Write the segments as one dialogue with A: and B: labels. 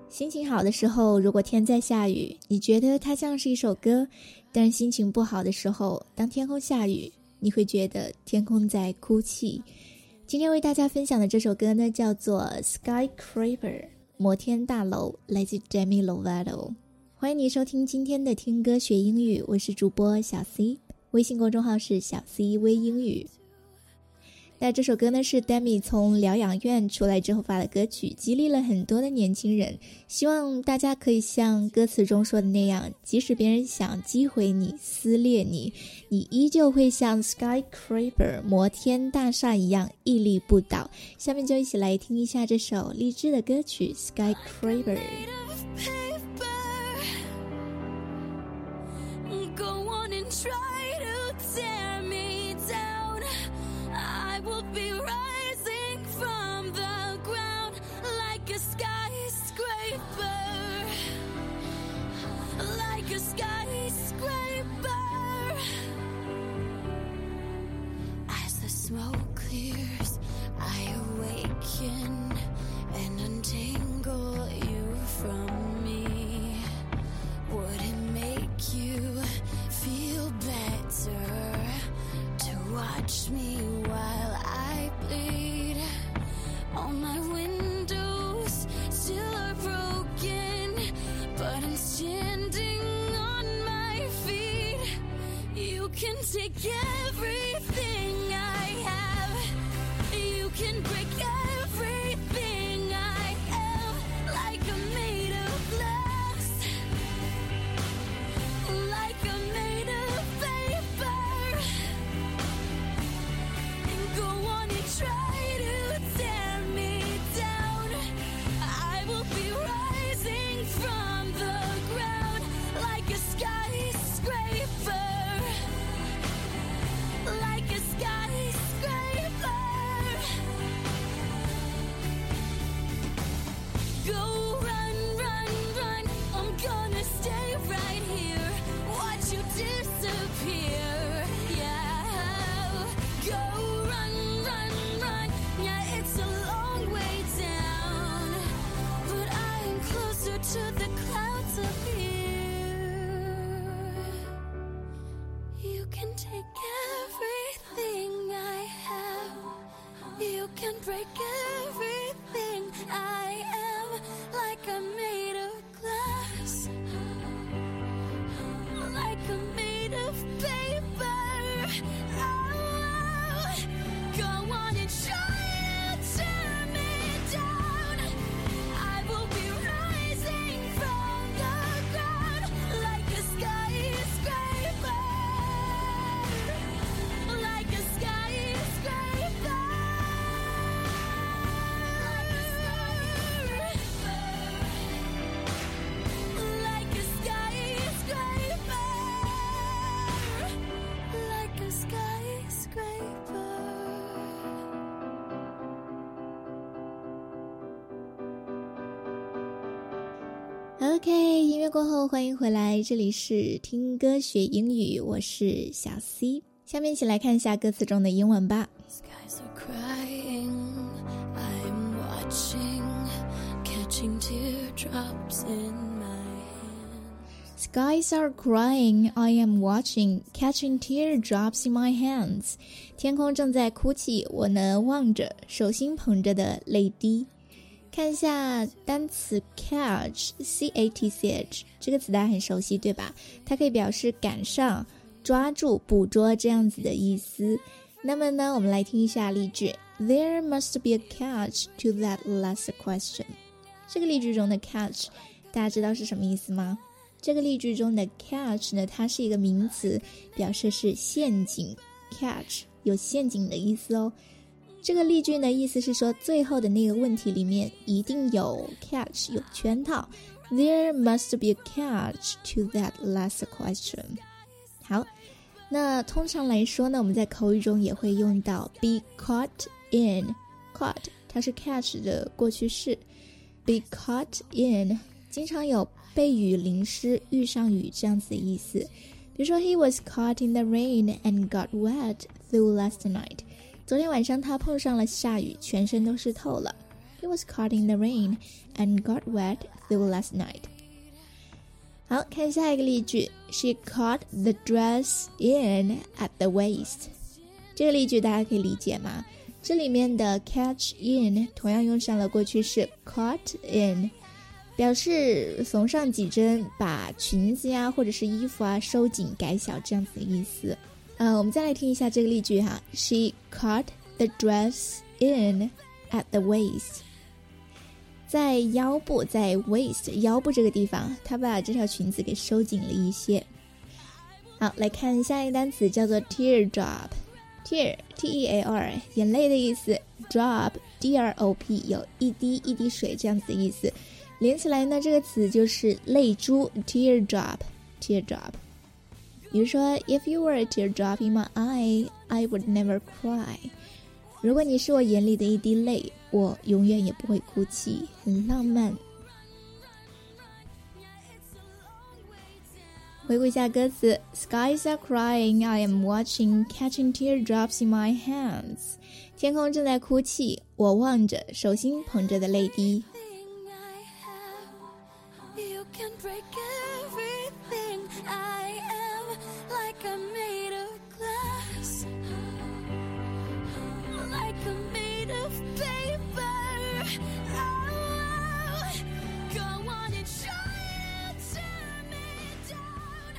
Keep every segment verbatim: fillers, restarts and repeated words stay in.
A: 心情好的时候，如果天在下雨，你觉得它像是一首歌；但心情不好的时候，当天空下雨，你会觉得天空在哭泣。今天为大家分享的这首歌呢，叫做 Skyscraper 摩天大楼，来自 Demi Lovato。 欢迎你收听今天的听歌学英语，我是主播小 C， 微信公众号是小 C 微英语。那这首歌呢是 Demi 从疗养院出来之后发的歌曲，激励了很多的年轻人，希望大家可以像歌词中说的那样，即使别人想击毁你、撕裂你，你依旧会像 Skyscraper 摩天大厦一样屹立不倒。下面就一起来听一下这首励志的歌曲 Skyscraper。
B: Smoke clears, I awaken and untangle you from me. Would it make you feel better to watch me while I bleed? All my windows still are broken, but I'm standing on my feet. You can take everything can break everything I am, like I'm made of glass, like I'm made of paper, and go on and try to tear me down. I will be rising from the ground like a skyscraper, like a skyscraper. Go run, run, run, I'm gonna stay right here, watch you disappear, yeah. Go run, run, run, yeah, it's a long way down, but I am closer to the clouds up here. You can take everything I have, you can break everything I am, like I'm made of glass, like I'm made of paper. Oh, go on and try to tear me down. I will be rising from the ground like a skyscraper, like a skyscraper.
A: OK， 音乐过后欢迎回来，这里是听歌学英语，我是小 C。 下面一起来看一下歌词中的英文吧。
B: Skies are crying, I'm watching, catching teardrops in my hands.
A: Skies are crying, I am watching, catching teardrops in my hands. 天空正在哭泣，我呢望着，手心捧着的泪滴。看一下单词 catch, C A T C H 这个词大家很熟悉对吧？它可以表示赶上、抓住、捕捉这样子的意思。那么呢，我们来听一下例句。 There must be a catch to that last question. 这个例句中的 catch 大家知道是什么意思吗？这个例句中的 catch 呢，它是一个名词，表示是陷阱。 catch 有陷阱的意思哦。这个例句呢，意思是说最后的那个问题里面一定有 catch， 有圈套。 There must be a catch to that last question. 好，那通常来说呢，我们在口语中也会用到 be caught in. Caught 它是 catch 的过去式， be caught in 经常有被雨淋湿、遇上雨这样子的意思。比如说 He was caught in the rain and got wet through last night. 昨天晚上他碰上了下雨，全身都湿透了。 He was caught in the rain and got wet through last night. 好，看下一个例句 She caught the dress in at the waist. 这个例句大家可以理解吗？这里面的 catch in 同样用上了过去式 caught in， 表示缝上几针，把裙子呀或者是衣服啊收紧改小这样子的意思。呃，我们再来听一下这个例句哈 She caught the dress in at the waist. 在腰部，在 waist 腰部这个地方，她把这条裙子给收紧了一些。好，来看下一个单词叫做 teardrop。tear T E A R 眼泪的意思， drop D R O P 有一滴一滴水这样子的意思，连起来呢这个词就是泪珠 teardrop teardrop。 比如说 If you were a teardrop in my eye I would never cry. 如果你是我眼里的一滴泪，我永远也不会哭泣，很浪漫。回顾一下歌词 Skies are crying, I am watching, catching teardrops in my hands. 天空正在哭泣，我望着，手心捧着的泪滴。
B: You can break everything I am, like I'm made of glass, like I'm made of paper. Oh, go on and try to tear me down.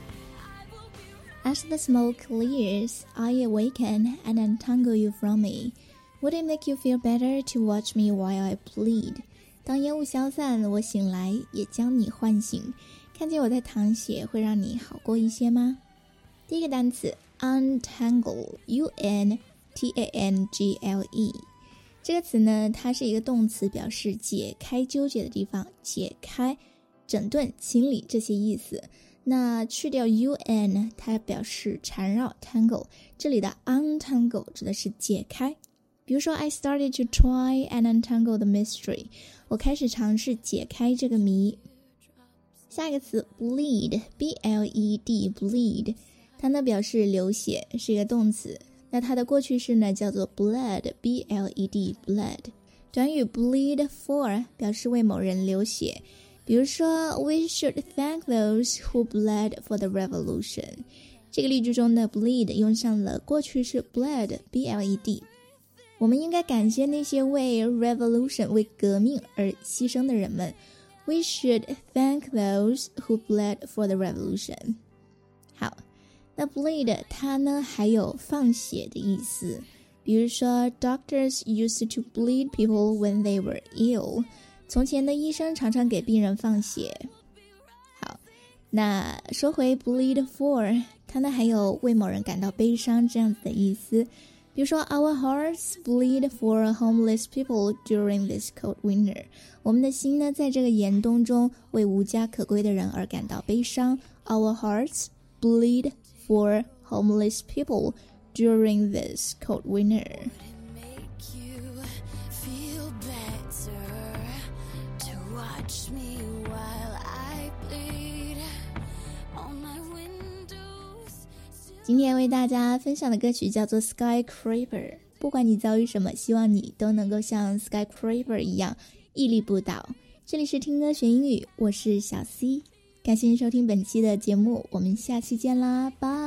B: I will be right.
A: As the smoke clears, I awaken and untangle you from me. Would it make you feel better to watch me while I bleed?当烟雾消散，我醒来也将你唤醒，看见我在淌血会让你好过一些吗？第一个单词 untangle U N T A N G L E 这个词呢，它是一个动词，表示解开纠结的地方，解开、整顿、清理这些意思。那去掉 U N 它表示缠绕 tangle， 这里的 untangle 指的是解开。比如说 I started to try and untangle the mystery， 我开始尝试解开这个谜。下一个词 bleed B L E D bleed 它呢表示流血，是一个动词，那它的过去式呢叫做 bled B L E D bled。 短语 bleed for 表示为某人流血，比如说 We should thank those who bled for the revolution。 这个例句中的 bleed 用上了过去式 bled B L E D，我们应该感谢那些为 revolution 为革命而牺牲的人们。 We should thank those who bled for the revolution。 好，那 bleed 它呢还有放血的意思，比如说 Doctors used to bleed people when they were ill。 从前的医生常常给病人放血。好，那说回 bleed for 它呢还有为某人感到悲伤这样子的意思，比如说 Our hearts bleed for homeless people during this cold winter。 我们的心呢在这个严冬中为无家可归的人而感到悲伤。 Our hearts bleed for homeless people during this cold winter。
B: Make you feel better to watch me while I bleed on my windows。
A: 今天为大家分享的歌曲叫做 Skyscraper。 不管你遭遇什么，希望你都能够像 Skyscraper 一样屹立不倒。这里是听歌学英语，我是小 C， 感谢您收听本期的节目，我们下期见啦，拜。